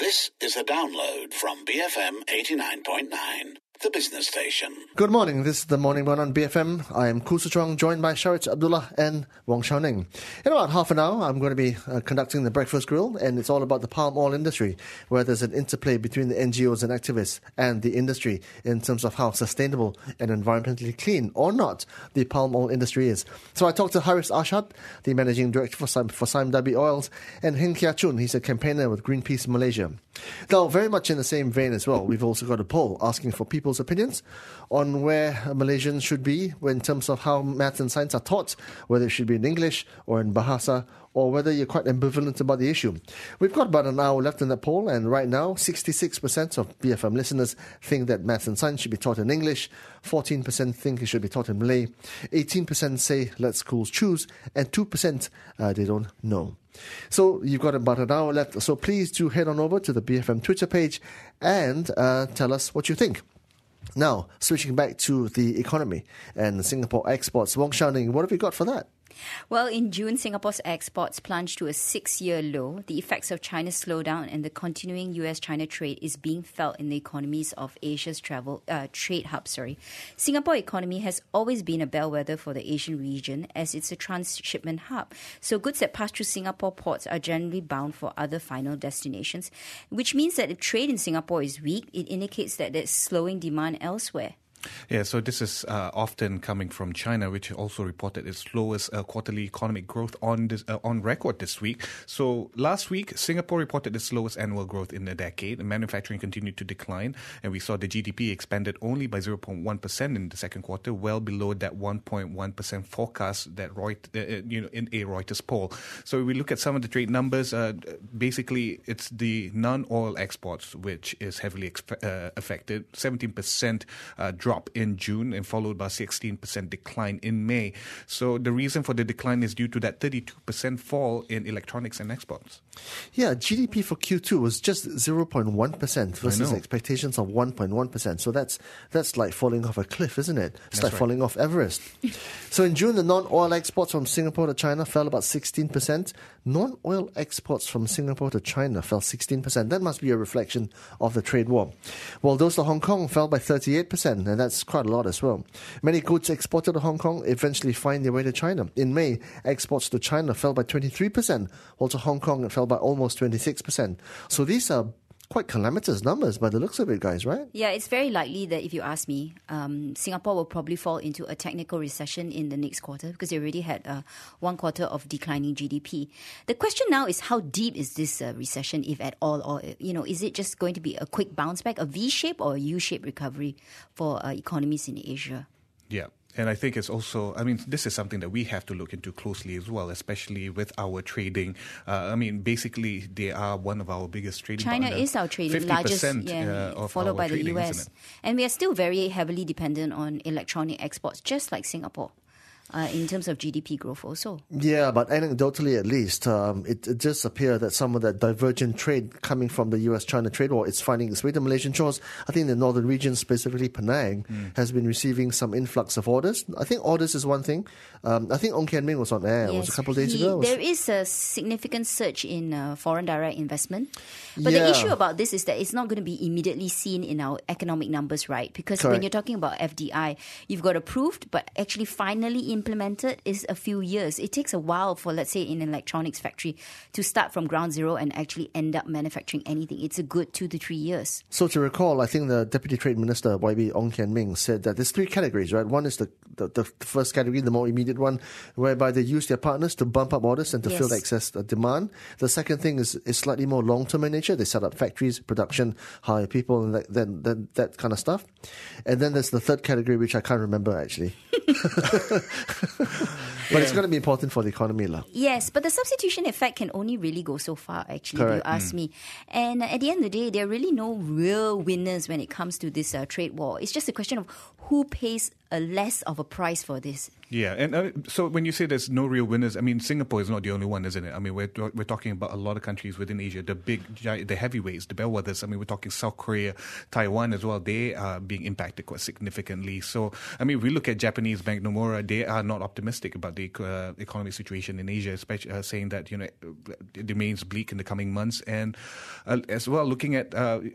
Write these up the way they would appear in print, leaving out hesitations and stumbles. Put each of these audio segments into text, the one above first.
This is a download from BFM 89.9, the business station. Good morning, this is the Morning Run on BFM. I am Khoo Suchong, joined by Sharit Abdullah and Wong Shao Ning. In about half an hour, I'm going to be conducting the Breakfast Grill, and it's all about the palm oil industry, where there's an interplay between the NGOs and activists and the industry in terms of how sustainable and environmentally clean or not the palm oil industry is. So I talked to Haris Ashad, the Managing Director for Sime Darby Oils, and Hin Kia Chun, he's a campaigner with Greenpeace Malaysia. Now, very much in the same vein as well, we've also got a poll asking for people's opinions on where Malaysians should be in terms of how maths and science are taught, whether it should be in English or in Bahasa, or whether you're quite ambivalent about the issue. We've got about an hour left in that poll, and right now, 66% of BFM listeners think that maths and science should be taught in English, 14% think it should be taught in Malay, 18% say let schools choose, and 2% they don't know. So you've got about an hour left, so please do head on over to the BFM Twitter page and tell us what you think. Now, switching back to the economy and Singapore exports, Wong Shao Ning, what have you got for that? Well, in June, Singapore's exports plunged to a 6-year low. The effects of China's slowdown and the continuing US-China trade is being felt in the economies of Asia's trade hub. Singapore economy has always been a bellwether for the Asian region as it's a transshipment hub. So goods that pass through Singapore ports are generally bound for other final destinations, which means that if trade in Singapore is weak, it indicates that there's slowing demand elsewhere. Yeah, so this is often coming from China, which also reported its lowest quarterly economic growth on record this week. So last week, Singapore reported its lowest annual growth in a decade, and manufacturing continued to decline. And we saw the GDP expanded only by 0.1% in the second quarter, well below that 1.1% forecast that in a Reuters poll. So we look at some of the trade numbers. Basically, it's the non-oil exports which is heavily affected. 17% drop in June and followed by 16% decline in May. So the reason for the decline is due to that 32% fall in electronics and exports. Yeah, GDP for Q2 was just 0.1% versus expectations of 1.1%. So that's like falling off a cliff, isn't it? It's like falling off Everest. So in June, the non-oil exports from Singapore to China fell about 16%. Non-oil exports from Singapore to China fell 16%. That must be a reflection of the trade war. While those to Hong Kong fell by 38%, and that's quite a lot as well. Many goods exported to Hong Kong eventually find their way to China. In May, exports to China fell by 23%, while to Hong Kong it fell by almost 26%. So these are quite calamitous numbers by the looks of it, guys, right? Yeah, it's very likely that if you ask me, Singapore will probably fall into a technical recession in the next quarter because they already had 1 quarter of declining GDP. The question now is how deep is this recession, if at all, or is it just going to be a quick bounce back, a V-shape or a U-shape recovery for economies in Asia? Yeah. And I think it's also, this is something that we have to look into closely as well, especially with our trading. Basically, they are one of our biggest trading partners. China is our trading largest, followed by the US. And we are still very heavily dependent on electronic exports, just like Singapore. In terms of GDP growth also. Yeah, but anecdotally at least, it does appear that some of that divergent trade coming from the US-China trade war is finding its way to Malaysian shores. I think the northern region, specifically Penang, has been receiving some influx of orders. I think orders is one thing. I think Ong Kian Ming was on air. It was a couple of days ago. There is a significant surge in foreign direct investment. But the issue about this is that it's not going to be immediately seen in our economic numbers, right? Because when you're talking about FDI, you've got approved, but actually finally implemented is a few years. It takes a while for, let's say, in an electronics factory to start from ground zero and actually end up manufacturing anything. It's a good 2 to 3 years. So to recall, I think the Deputy Trade Minister, YB Ong Kian Ming, said that there's 3 categories, right? One is the first category, the more immediate one, whereby they use their partners to bump up orders and to fill the excess demand. The second thing is slightly more long-term in nature. They set up factories, production, hire people, and that kind of stuff. And then there's the third category, which I can't remember actually. But it's going to be important for the economy. Yes, but the substitution effect can only really go so far, actually, if you ask me. And at the end of the day, there are really no real winners when it comes to this trade war. It's just a question of who pays less of a price for this. Yeah, and so when you say there's no real winners, I mean, Singapore is not the only one, isn't it? I mean, we're talking about a lot of countries within Asia, the heavyweights, the bellwethers. I mean, we're talking South Korea, Taiwan as well. They are being impacted quite significantly. So, I mean, we look at Japanese Bank Nomura, they are not optimistic about the economic situation in Asia, especially saying that, it remains bleak in the coming months. And as well, looking at,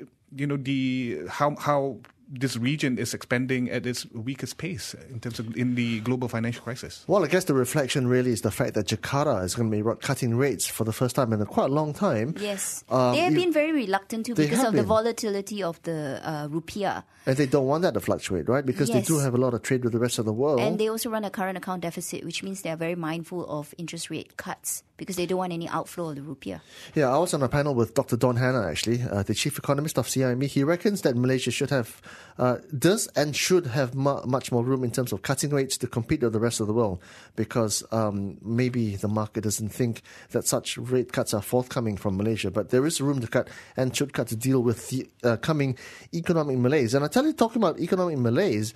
how this region is expanding at its weakest pace in the global financial crisis. Well, I guess the reflection really is the fact that Jakarta is going to be cutting rates for the first time in quite a long time. Yes. They have been very reluctant to because of the volatility of the rupiah. And they don't want that to fluctuate, right? Because they do have a lot of trade with the rest of the world. And they also run a current account deficit, which means they are very mindful of interest rate cuts because they don't want any outflow of the rupiah. Yeah, I was on a panel with Dr. Don Hanna, actually, the chief economist of CIMB. He reckons that Malaysia should have does and should have much more room in terms of cutting rates to compete with the rest of the world, because maybe the market doesn't think that such rate cuts are forthcoming from Malaysia. But there is room to cut and should cut to deal with the coming economic malaise. And I tell you, talking about economic malaise,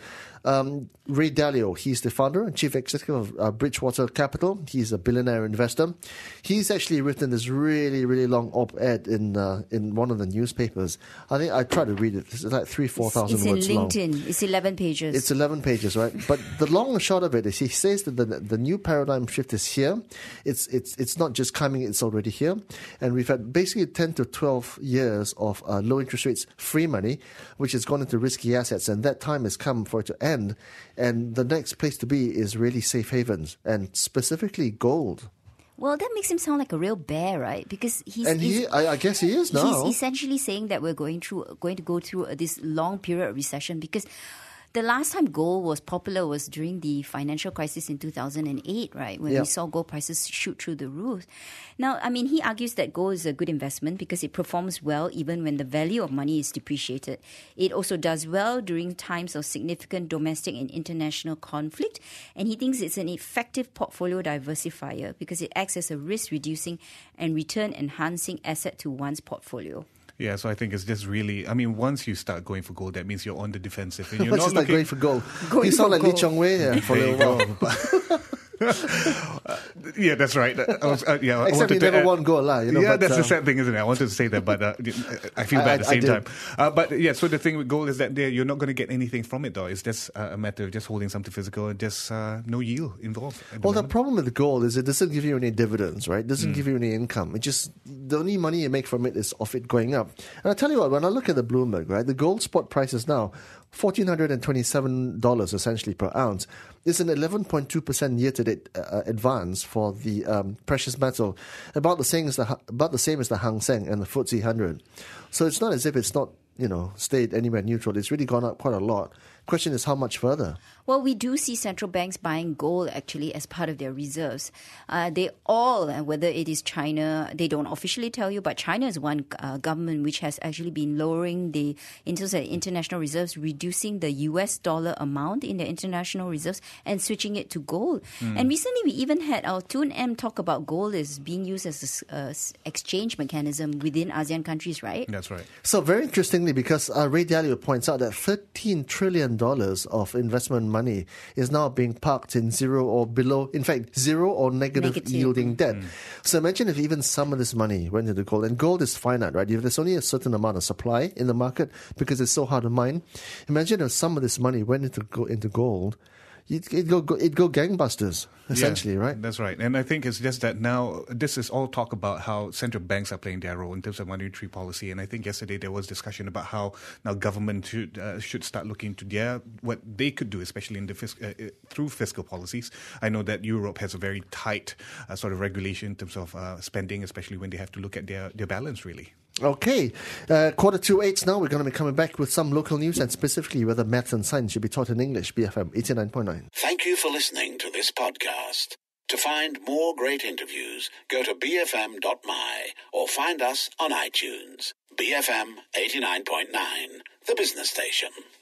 Ray Dalio, he's the founder and chief executive of Bridgewater Capital. He's a billionaire investor. He's actually written this really, really long op-ed in one of the newspapers. I think I tried to read it. It's like 4,000 words long. It's in LinkedIn. It's 11 pages. It's 11 pages, right? But the long and short of it is he says that the new paradigm shift is here. It's not just coming, it's already here. And we've had basically 10 to 12 years of low interest rates, free money, which has gone into risky assets. And that time has come for it to end. And the next place to be is really safe havens, and specifically gold. Well, that makes him sound like a real bear, right? Because I guess he is now. He's essentially saying that we're going to go through this long period of recession, because the last time gold was popular was during the financial crisis in 2008, right? When we saw gold prices shoot through the roof. Now, I mean, he argues that gold is a good investment because it performs well even when the value of money is depreciated. It also does well during times of significant domestic and international conflict. And he thinks it's an effective portfolio diversifier because it acts as a risk-reducing and return-enhancing asset to one's portfolio. Yeah, so I think it's just really, I mean, once you start going for gold, that means you're on the defensive. And you're not looking, going for gold. You sound like Lee Chong Wei here for a little while. Yeah, that's right. Except you never won gold, that's the sad thing, isn't it? I wanted to say that, but I feel bad at the same time. But yeah, so the thing with gold is that you're not going to get anything from it, though. It's just a matter of just holding something physical and just no yield involved. Well, the problem with the gold is it doesn't give you any dividends, right? It doesn't give you any income. It just, the only money you make from it is off it going up. And I tell you what, when I look at the Bloomberg, right, the gold spot price is now $1,427 essentially per ounce. It's an 11.2% year-to-date advance for the precious metal, about the same as the Hang Seng and the FTSE 100. So it's not as if it's not, stayed anywhere neutral. It's really gone up quite a lot. Question is, how much further? Well, we do see central banks buying gold actually as part of their reserves. They all, whether it is China, they don't officially tell you, but China is one government which has actually been lowering the international reserves, reducing the US dollar amount in the international reserves and switching it to gold. And recently we even had our Tun M talk about gold is being used as an exchange mechanism within ASEAN countries, right? That's right. So very interestingly, because Ray Dalio points out that $13 trillion of investment money is now being parked in zero or below, in fact, zero or negative yielding debt. So imagine if even some of this money went into gold, and gold is finite, right? If there's only a certain amount of supply in the market because it's so hard to mine, imagine if some of this money went into gold. It'd go gangbusters, essentially, right? That's right. And I think it's just that now this is all talk about how central banks are playing their role in terms of monetary policy. And I think yesterday there was discussion about how now government should start looking to what they could do, especially in the through fiscal policies. I know that Europe has a very tight sort of regulation in terms of spending, especially when they have to look at their balance, really. Okay, 7:45 now. We're going to be coming back with some local news and specifically whether maths and science should be taught in English. BFM 89.9. Thank you for listening to this podcast. To find more great interviews, go to bfm.my or find us on iTunes. BFM 89.9, the business station.